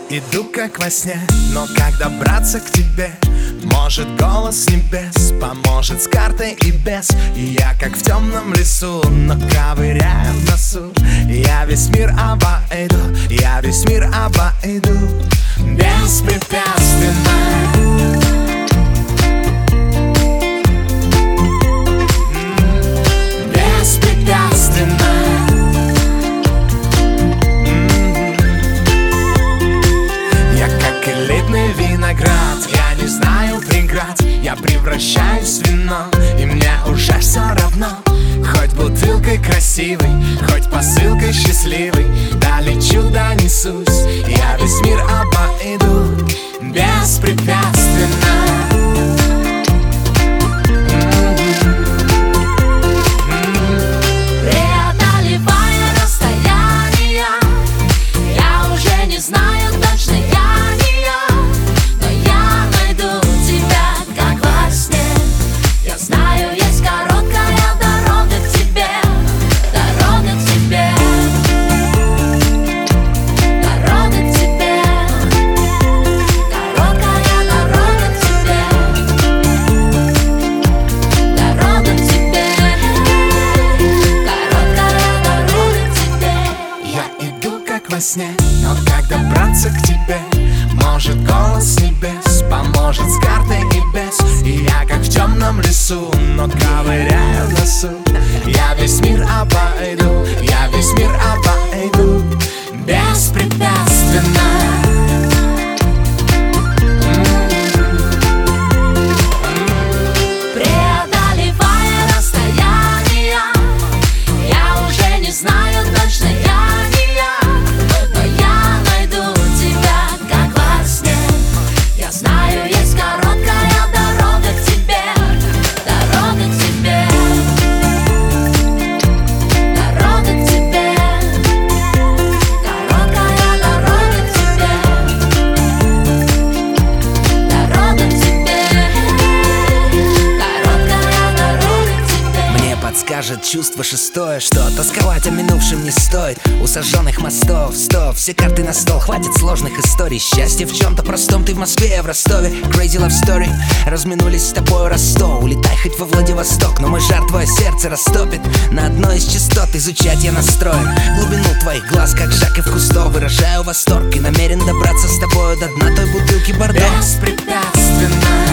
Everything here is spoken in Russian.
иду как во сне, но как добраться к тебе? Может, голос с небес поможет с картой и без. И я как в темном лесу, но ковыряю в носу. Я весь мир обойду, я весь мир обойду беспрепятственно. Виноград, я не знаю преград. Я превращаюсь в вино, и мне уже все равно. Хоть бутылкой красивой, хоть посылкой счастливой. Да лечу, да несусь, я весь мир обойду беспрепятственно. Преодолевая расстояния, я уже не знаю точно, сне, но как добраться к тебе? Может, голос с небес поможет с картой и без. И я как в темном лесу, но ковыряю в носу. Я весь мир обойду, я весь мир обойду беспрепятственно. Преодолевая расстояния, я уже не знаю точно, скажет чувство шестое, что тосковать о минувшем не стоит. У сожженных мостов, стоп, все карты на стол, хватит сложных историй. Счастье в чем-то простом, ты в Москве, я в Ростове. Crazy love story, разминулись с тобой раз 100. Улетай хоть во Владивосток, но мой жар твое сердце растопит. На одной из частот изучать я настроен. Глубину твоих глаз, как Жаков Кусто, выражаю восторг и намерен добраться с тобою до дна той бутылки Бордо. Беспрепятственно.